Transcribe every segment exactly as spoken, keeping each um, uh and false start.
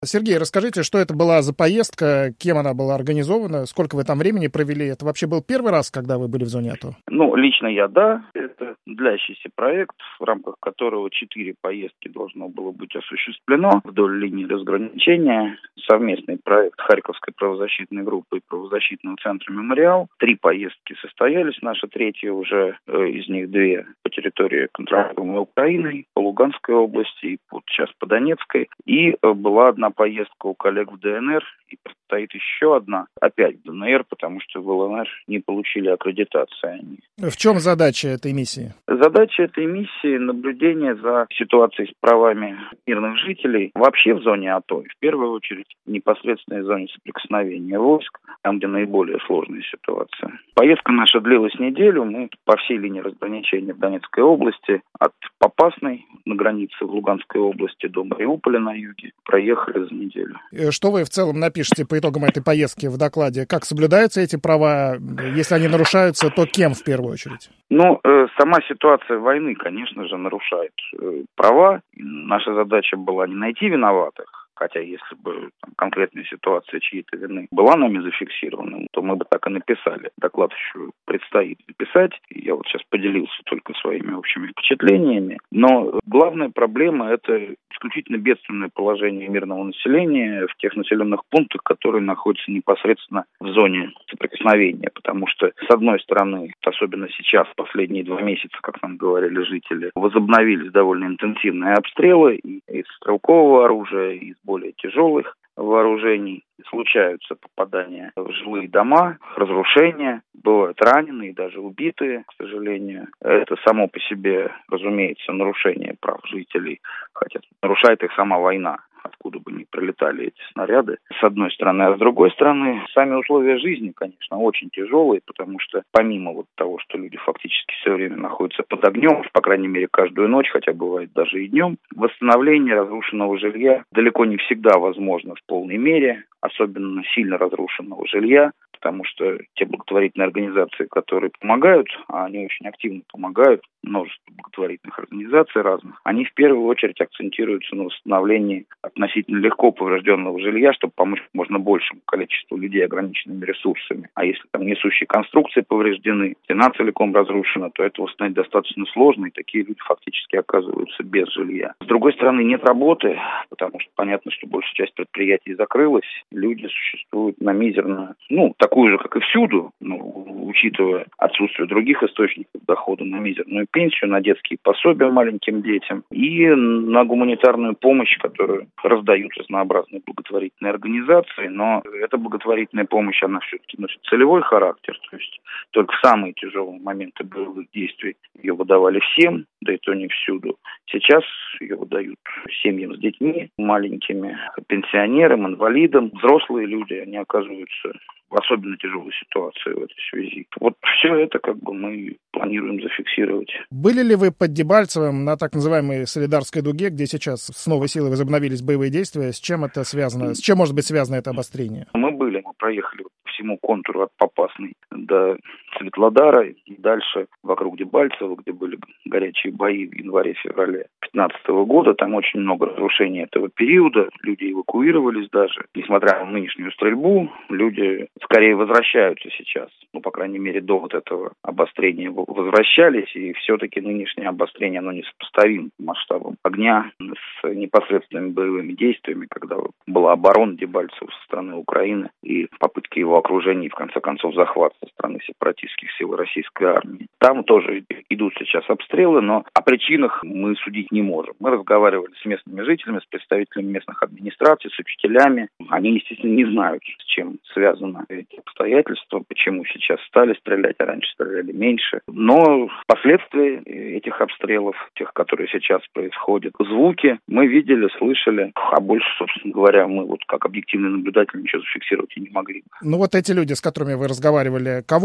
Сергей, расскажите, что это была за поездка, кем она была организована, сколько вы там времени провели? Это вообще был первый раз, когда вы были в зоне АТО? Ну, лично я, да. Это длящийся проект, в рамках которого четыре поездки должно было быть осуществлено вдоль линии разграничения. Совместный проект Харьковской правозащитной группы и правозащитного центра «Мемориал». Три поездки состоялись. Наша третья уже, э, из них две по территории контролируемой Украины, по Луганской области и вот сейчас по Донецкой. И э, была одна поездка у коллег в ДНР, и предстоит еще одна, опять в ДНР, потому что в ЛНР не получили аккредитации. В чем задача этой миссии? Задача этой миссии — наблюдение за ситуацией с правами мирных жителей вообще в зоне АТО, и в первую очередь в непосредственной зоне соприкосновения войск, там, где наиболее сложная ситуация. Поездка наша длилась неделю, мы по всей линии разграничения в Донецкой области, от Попасной на границе в Луганской области до Мариуполя на юге, проехали за неделю. Что вы в целом напишете по итогам этой поездки в докладе? Как соблюдаются эти права? Если они нарушаются, то кем в первую очередь? Ну, э, сама ситуация войны, конечно же, нарушает э, права. Наша задача была не найти виноватых, хотя если бы там, конкретная ситуация чьей-то вины была нами зафиксирована, то мы бы так и написали. Доклад еще предстоит написать. Я вот сейчас поделился только своими общими впечатлениями. Но главная проблема – это исключительно бедственное положение мирного населения в тех населенных пунктах, которые находятся непосредственно в зоне соприкосновения. Потому что, с одной стороны, особенно сейчас, последние два месяца, как нам говорили жители, возобновились довольно интенсивные обстрелы и из стрелкового оружия, и из более тяжелых вооружений. Случаются попадания в жилые дома, разрушения, бывают раненые, даже убитые, к сожалению. Это само по себе, разумеется, нарушение прав жителей, хотя нарушает их сама война, откуда бы ни прилетали эти снаряды, с одной стороны. А с другой стороны, сами условия жизни, конечно, очень тяжелые, потому что помимо вот того, что люди фактически все время находятся под огнем, по крайней мере, каждую ночь, хотя бывает даже и днем, восстановление разрушенного жилья далеко не всегда возможно в полной мере, особенно сильно разрушенного жилья, потому что те благотворительные организации, которые помогают, а они очень активно помогают, множество благотворительных организаций разных, они в первую очередь акцентируются на восстановлении относительно легко поврежденного жилья, чтобы помочь можно большему количеству людей ограниченными ресурсами. А если там несущие конструкции повреждены, стена целиком разрушена, то это восстановить достаточно сложно, и такие люди фактически оказываются без жилья. С другой стороны, нет работы, потому что понятно, что большая часть предприятий закрылась, люди существуют на мизерную, ну, такую же, как и всюду, ну, учитывая отсутствие других источников дохода, на мизерную пенсию, на детские пособия маленьким детям и на гуманитарную помощь, которую раздают разнообразные благотворительные организации, но эта благотворительная помощь, она все-таки носит целевой характер, то есть только в самые тяжелые моменты боевых действий ее выдавали всем, да и то не всюду. Сейчас ее выдают семьям с детьми маленькими, пенсионерам, инвалидам. Взрослые люди, они оказываются в особенно тяжелой ситуации в этой связи. Вот все это как бы мы планируем зафиксировать. Были ли вы под Дебальцевым на так называемой Солидарской дуге, где сейчас с новой силой возобновились боевые действия? С чем это связано? С чем может быть связано это обострение? Мы были, мы проехали по всему контуру от Попасной до Светлодара и дальше вокруг Дебальцева, где были горячие бои в январе-феврале две тысячи пятнадцатого года. Там очень много разрушений этого периода. Люди эвакуировались даже. Несмотря на нынешнюю стрельбу, люди скорее возвращаются сейчас. Ну, по крайней мере, до вот этого обострения возвращались. И все-таки нынешнее обострение, оно несопоставимо по масштабам огня с непосредственными боевыми действиями, когда была оборона Дебальцева со стороны Украины и попытки его окружения и, в конце концов, захват со стороны сепаратистских сил российской армии. Там тоже идут сейчас обстрелы, но о причинах мы судить не можем. Мы разговаривали с местными жителями, с представителями местных администраций, с учителями. Они, естественно, не знают, с чем связаны эти обстоятельства, почему сейчас стали стрелять, а раньше стреляли меньше. Но последствия этих обстрелов, тех, которые сейчас происходят, звуки мы видели, слышали, а больше, собственно говоря, мы вот как объективный наблюдатель ничего зафиксировать и не могли. Ну вот эти люди, с которыми вы разговаривали, кого они вообще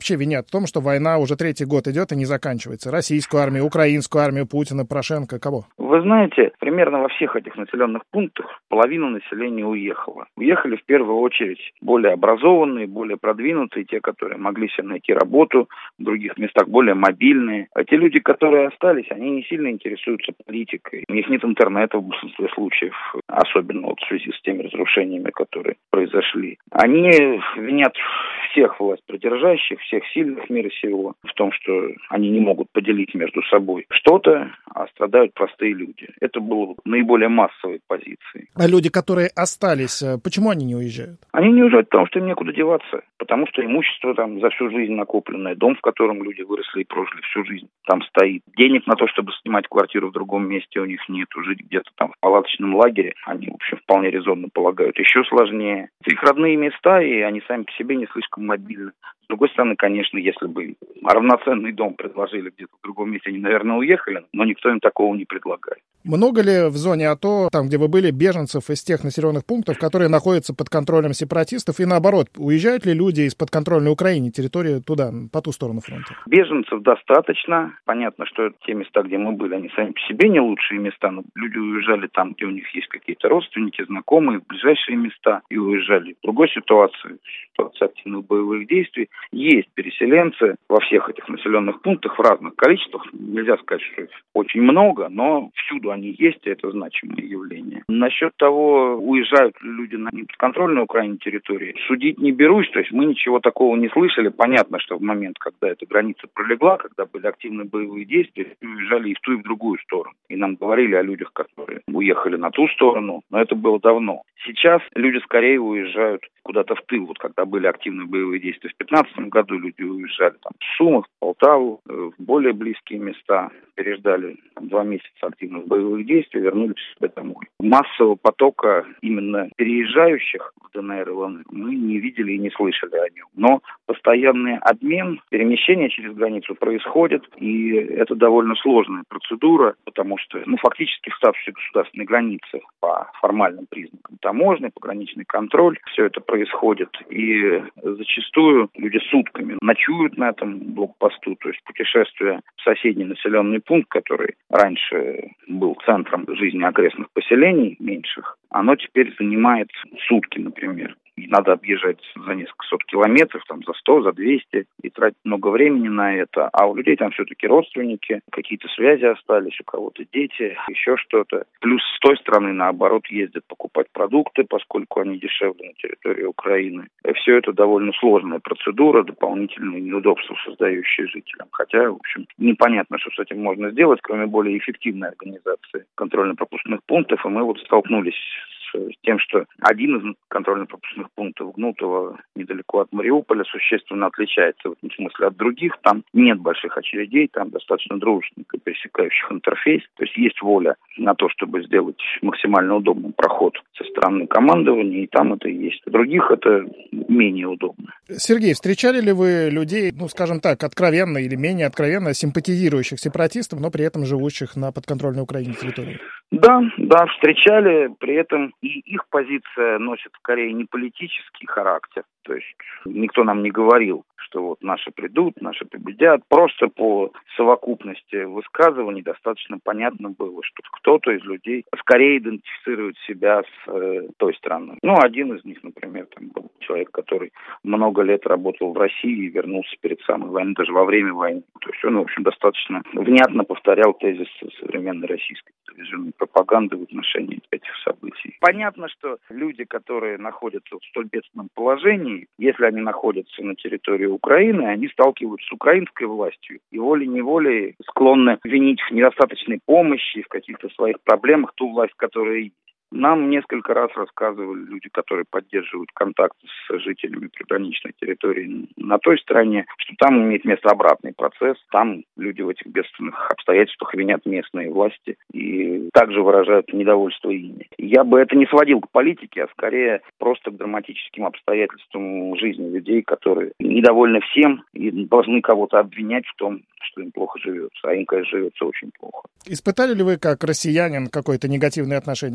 вообще винят в том, что война уже третий год идет и не заканчивается? Российскую армию, украинскую армию, Путина, Порошенко, кого? Вы знаете, примерно во всех этих населенных пунктах половина населения уехала. Уехали в первую очередь более образованные, более продвинутые, те, которые могли себе найти работу в других местах, более мобильные. А те люди, которые остались, они не сильно интересуются политикой. У них нет интернета в большинстве случаев, особенно вот в связи с теми разрушениями, которые произошли. Они винят всех власть придержащих, всех сильных в мире сего в том, что они не могут поделить между собой что-то, а страдают простые люди. Это было наиболее массовой позицией. А люди, которые остались, почему они не уезжают? Они не уезжают, потому что им некуда деваться, потому что имущество там за всю жизнь накопленное, дом, в котором люди выросли и прожили всю жизнь, там стоит. Денег на то, чтобы снимать квартиру в другом месте, у них нет. Жить где-то там в палаточном лагере, они, в общем, вполне резонно полагают. Еще сложнее. Это их родные места, и они сами по себе не слишком мобильны. С другой стороны, конечно, если бы равноценный дом предложили где-то в другом месте, они, наверное, уехали, но никто им такого не предлагает. Много ли в зоне АТО, там, где вы были, беженцев из тех населенных пунктов, которые находятся под контролем сепаратистов, и наоборот, уезжают ли люди из подконтрольной Украины территории туда, по ту сторону фронта? Беженцев достаточно. Понятно, что те места, где мы были, они сами по себе не лучшие места, но люди уезжали там, где у них есть какие-то родственники, знакомые, в ближайшие места, и уезжали. В другой ситуации, ситуации активных боевых действий, есть переселенцы во всех этих населенных пунктах в разных количествах. Нельзя сказать, что их очень много, но всюду они есть, и это значимое явление. Насчет того, уезжают ли люди на неподконтрольную Украине территории, судить не берусь, то есть мы ничего такого не слышали. Понятно, что в момент, когда эта граница пролегла, когда были активные боевые действия, уезжали и в ту, и в другую сторону. И нам говорили о людях, которые уехали на ту сторону, но это было давно. Сейчас люди скорее уезжают куда-то в тыл. Вот когда были активные боевые действия в две тысячи пятнадцатом году, люди уезжали там в Сумах, в Полтаву, в более близкие места, переждали там, два месяца активных боевых действий, вернулись себе домой. Массового потока именно переезжающих в ДНР и ЛНР мы не видели и не слышали о нем. Но постоянный обмен, перемещение через границу происходит, и это довольно сложная процедура, потому что ну, фактически в статусе государственной границы по формальным признакам таможня, пограничный контроль, все это происходит. И зачастую люди сутками ночуют на этом блокпосту, то есть путешествуя в соседний населенный пункт, который раньше был центром жизни окрестных поселений меньших, оно теперь занимает сутки, например. И надо объезжать за несколько сот километров, там за сто, за двести, и тратить много времени на это. А у людей там все-таки родственники, какие-то связи остались, у кого-то дети, еще что-то. Плюс с той стороны, наоборот, ездят покупать продукты, поскольку они дешевле на территории Украины. И все это довольно сложная процедура, дополнительные неудобства, создающие жителям. Хотя, в общем, непонятно, что с этим можно сделать, кроме более эффективной организации контрольно-пропускных пунктов. И мы вот столкнулись с тем, что один из контрольно-пропускных пунктов Гнутово, недалеко от Мариуполя, существенно отличается в этом смысле от других. Там нет больших очередей, там достаточно дружненько пересекающих интерфейс. То есть есть воля на то, чтобы сделать максимально удобный проход со стороны командования, и там это есть. В других это менее удобно. Сергей, встречали ли вы людей, ну, скажем так, откровенно или менее откровенно симпатизирующих сепаратистов, но при этом живущих на подконтрольной Украине территории? Да, да, встречали, при этом и их позиция носит скорее не политический характер, то есть никто нам не говорил, что вот наши придут, наши победят. Просто по совокупности высказываний достаточно понятно было, что кто-то из людей скорее идентифицирует себя с э, той страной. Ну, один из них, например, там был человек, который много лет работал в России и вернулся перед самой войной, даже во время войны. То есть он, в общем, достаточно внятно повторял тезисы современной российской телевизионной пропаганды в отношении этих событий. Понятно, что люди, которые находятся в столь бедственном положении, если они находятся на территории Украины, они сталкиваются с украинской властью и волей-неволей склонны винить в недостаточной помощи, в каких-то своих проблемах ту власть, которая есть. Нам несколько раз рассказывали люди, которые поддерживают контакт с жителями приграничной территории на той стороне, что там имеет место обратный процесс. Там люди в этих бедственных обстоятельствах винят местные власти и также выражают недовольство ими. Я бы это не сводил к политике, а скорее просто к драматическим обстоятельствам жизни людей, которые недовольны всем и должны кого-то обвинять в том, что им плохо живется. А им, конечно, живется очень плохо. Испытали ли вы, как россиянин, какое-то негативное отношение к себе?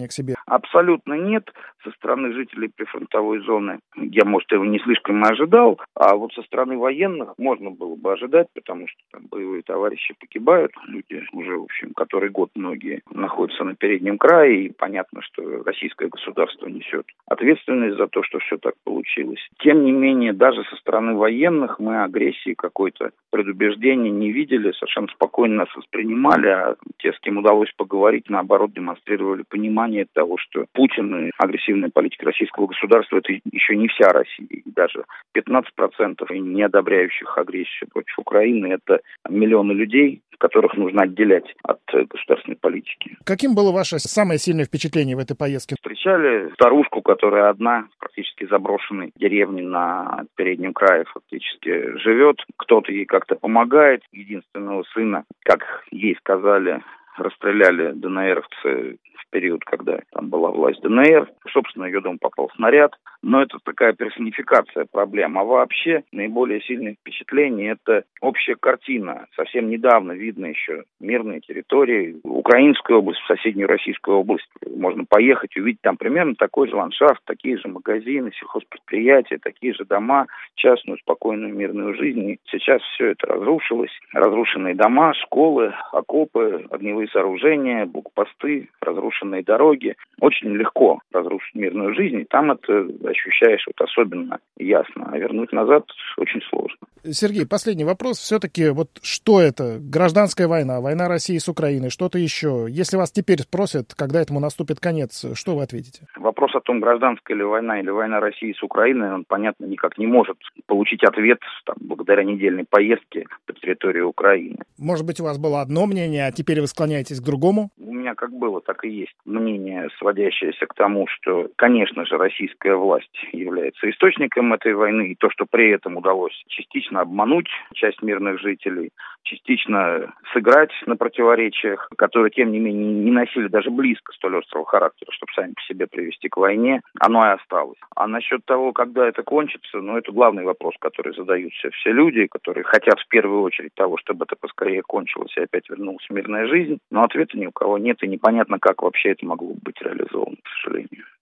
абсолютно нет. Со стороны жителей прифронтовой зоны я, может, его не слишком и ожидал, а вот со стороны военных можно было бы ожидать, потому что там боевые товарищи погибают, люди уже, в общем, который год многие находятся на переднем крае, и понятно, что российское государство несет ответственность за то, что все так получилось. Тем не менее, даже со стороны военных мы агрессии какой-то предубеждения не видели, совершенно спокойно нас воспринимали, а те, с кем удалось поговорить, наоборот, демонстрировали понимание того, что Путин и агрессивная политика российского государства — это еще не вся Россия. И даже пятнадцать процентов не одобряющих агрессию против Украины — это миллионы людей, которых нужно отделять от государственной политики. Каким было ваше самое сильное впечатление в этой поездке? Встречали старушку, которая одна, практически заброшенной деревне на переднем крае фактически живет. Кто-то ей как-то помогает. Единственного сына, как ей сказали, расстреляли ДНРовцы в период, когда там была власть ДНР. Собственно, ее дом попал снаряд. Но это такая персонификация проблем. А вообще наиболее сильное впечатление — это общая картина. Совсем недавно видно еще мирные территории. Украинская область, в соседнюю Российскую область. Можно поехать, увидеть там примерно такой же ландшафт, такие же магазины, сельхозпредприятия, такие же дома, частную, спокойную, мирную жизнь. И сейчас все это разрушилось. Разрушенные дома, школы, окопы, огневые сооружения, блокпосты, разрушенные дороги. Очень легко разрушить мирную жизнь, и там это ощущаешь вот особенно ясно. А вернуть назад очень сложно. Сергей, последний вопрос. Все-таки вот что это? Гражданская война, война России с Украиной, что-то еще? Если вас теперь спросят, когда этому наступит конец, что вы ответите? Вопрос о том, гражданская ли война или война России с Украиной, он, понятно, никак не может получить ответ там, благодаря недельной поездке по территории Украины. Может быть, у вас было одно мнение, а теперь вы склоняетесь к другому? У меня как было, так и есть мнение, сводящееся к тому, что, конечно же, российская власть является источником этой войны, и то, что при этом удалось частично обмануть часть мирных жителей, частично сыграть на противоречиях, которые, тем не менее, не носили даже близко столь острого характера, чтобы сами по себе привести к войне, оно и осталось. А насчет того, когда это кончится, ну, это главный вопрос, который задаются все люди, которые хотят в первую очередь того, чтобы это поскорее кончилось и опять вернулась мирная жизнь, но ответа ни у кого нет, и непонятно, как вообще это могло быть реализовано, к сожалению.